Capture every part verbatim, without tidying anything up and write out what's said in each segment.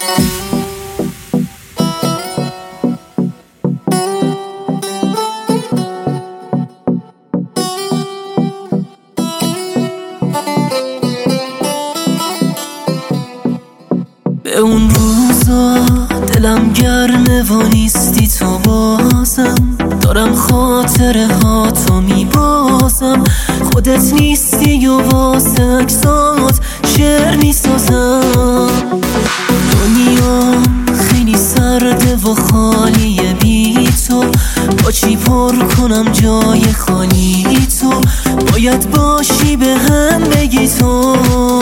به اون روزا دلم گرمه و نیستی تو بازم، دارم خاطره ها تو میبازم. خودت نیستی و واسه اکسات شعر میسازم. دنیا خیلی سرده و خالیه بی تو، با چی پر کنم جای خالی تو؟ باید باشی به هم بگی تو.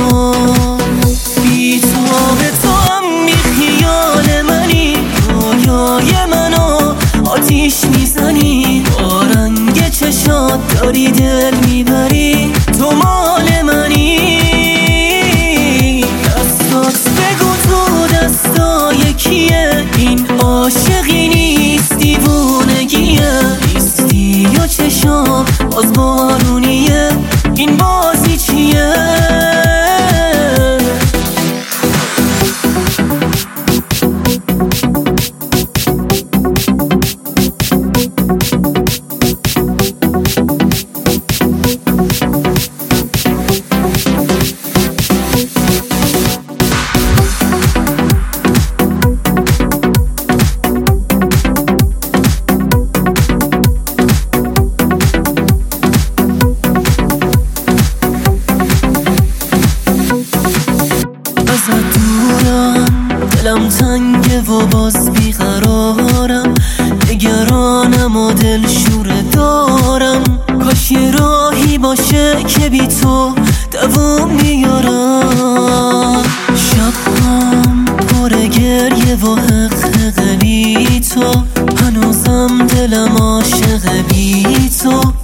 بی تو آب تو هم بی خیال منی، رویای منو آتیش میزنی. با رنگ چشات داری دل میبری، تو مال منی. دستات بگو تو دستای کیه، این عاشقی نیست دیوونگیه. نیستی و چشام باز بارونیه، این بازی چیه؟ ازت دورم، دلم تنگه و باز بیقرارم. نگرانم و دل شوره دارم، کاش یه راهی باشه که بی تو دوام بیارم. شبم پر گریه و حق حق بی تو، هنوزم دلم عاشق بی تو.